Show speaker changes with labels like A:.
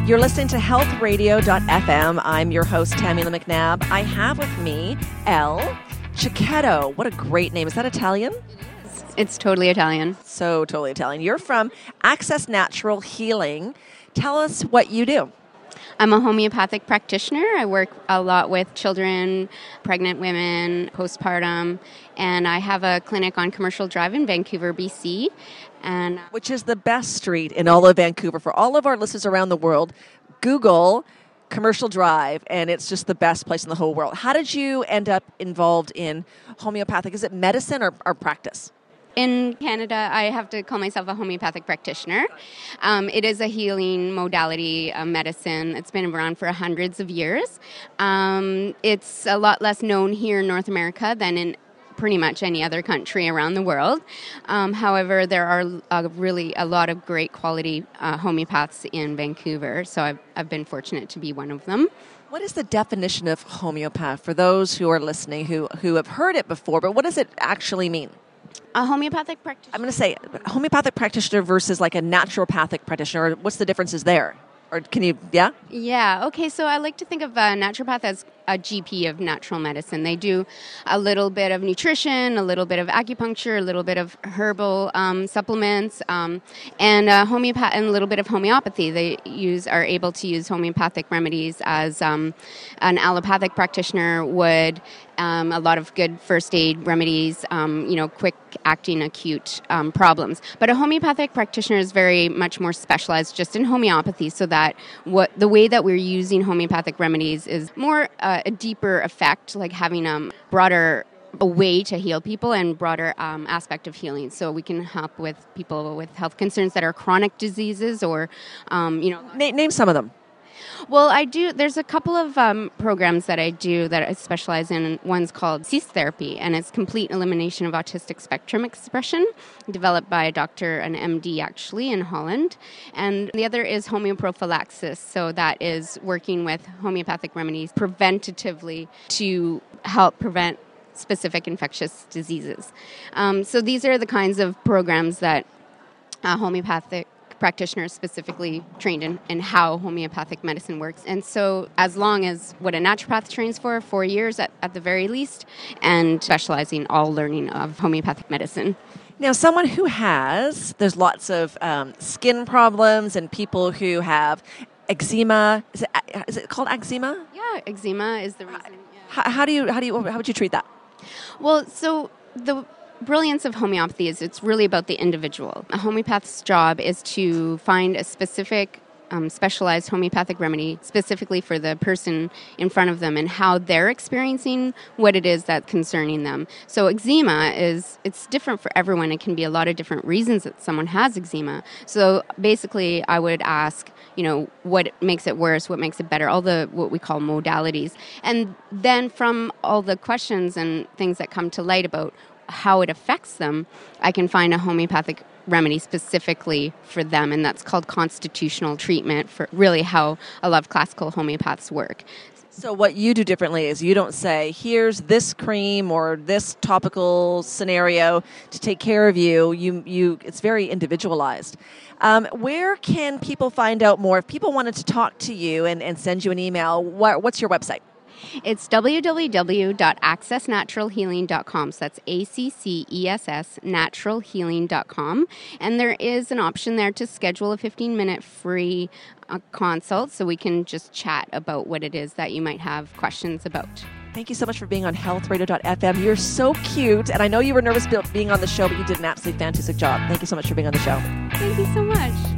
A: You're listening to healthradio.fm. I'm your host, Tamila McNabb. I have with me Elle Cecchetto. What a great name. Is that Italian?
B: It's totally Italian.
A: So totally Italian. You're from Access Natural Healing. Tell us what you do.
B: I'm a homeopathic practitioner. I work a lot with children, pregnant women, postpartum, and I have a clinic on Commercial Drive in Vancouver, BC.
A: Which is the best street in all of Vancouver. For all of our listeners around the world, Google Commercial Drive, and it's just the best place in the whole world. How did you end up involved in homeopathic? Is it medicine or practice?
B: In Canada, I have to call myself a homeopathic practitioner. It is a healing modality, a medicine. It's been around for hundreds of years. It's a lot less known here in North America than in pretty much any other country around the world. However, there are really a lot of great quality homeopaths in Vancouver, so I've been fortunate to be one of them.
A: What is the definition of homeopath for those who are listening who have heard it before, but what does it actually mean?
B: A homeopathic practitioner?
A: I'm going to say homeopathic practitioner versus like a naturopathic practitioner. What's the differences there? Or can you, yeah?
B: Yeah, okay, so I like to think of a naturopath as a GP of natural medicine. They do a little bit of nutrition, a little bit of acupuncture, a little bit of herbal supplements, and a little bit of homeopathy. They are able to use homeopathic remedies as an allopathic practitioner would. A lot of good first aid remedies, quick acting acute problems. But a homeopathic practitioner is very much more specialized just in homeopathy, so that the way that we're using homeopathic remedies is more a deeper effect, like having a way to heal people and broader aspect of healing. So we can help with people with health concerns that are chronic diseases or,
A: Name some of them.
B: Well, I do. There's a couple of programs that I do that I specialize in. One's called CEASE therapy, and it's complete elimination of autistic spectrum expression, developed by a doctor, an MD actually, in Holland. And the other is homeoprophylaxis. So that is working with homeopathic remedies preventatively to help prevent specific infectious diseases. So these are the kinds of programs that homeopathic practitioners specifically trained in how homeopathic medicine works. And so as long as what a naturopath trains for 4 years at the very least, and specializing all learning of homeopathic medicine.
A: Now, someone who there's lots of skin problems and people who have eczema. Is it called eczema?
B: Yeah, eczema is the reason.
A: Yeah. How would you treat that?
B: Well, so the brilliance of homeopathy is it's really about the individual. A homeopath's job is to find a specific specialized homeopathic remedy specifically for the person in front of them and how they're experiencing what it is that's concerning them. So eczema it's different for everyone. It can be a lot of different reasons that someone has eczema. So basically I would ask, what makes it worse, what makes it better, all the what we call modalities. And then from all the questions and things that come to light about how it affects them, I can find a homeopathic remedy specifically for them, and that's called constitutional treatment for really how a lot of classical homeopaths work.
A: So what you do differently is you don't say, here's this cream or this topical scenario to take care of you. It's very individualized. Where can people find out more? If people wanted to talk to you and send you an email, what's your website?
B: It's www.accessnaturalhealing.com. So that's ACCESS naturalhealing.com. And there is an option there to schedule a 15-minute free consult so we can just chat about what it is that you might have questions about.
A: Thank you so much for being on healthradio.fm. You're so cute. And I know you were nervous being on the show, but you did an absolutely fantastic job. Thank you so much for being on the show.
B: Thank you so much.